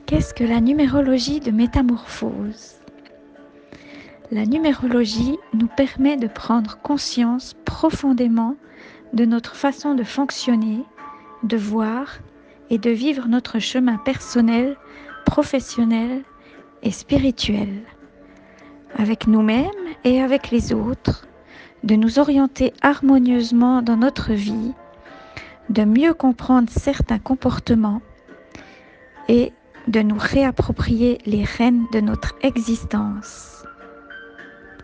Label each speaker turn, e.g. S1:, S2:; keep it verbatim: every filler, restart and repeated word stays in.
S1: Qu'est-ce que la numérologie de métamorphose? La numérologie nous permet de prendre conscience profondément de notre façon de fonctionner, de voir et de vivre notre chemin personnel, professionnel et spirituel, avec nous-mêmes et avec les autres, de nous orienter harmonieusement dans notre vie, de mieux comprendre certains comportements et de nous réapproprier les rênes de notre existence.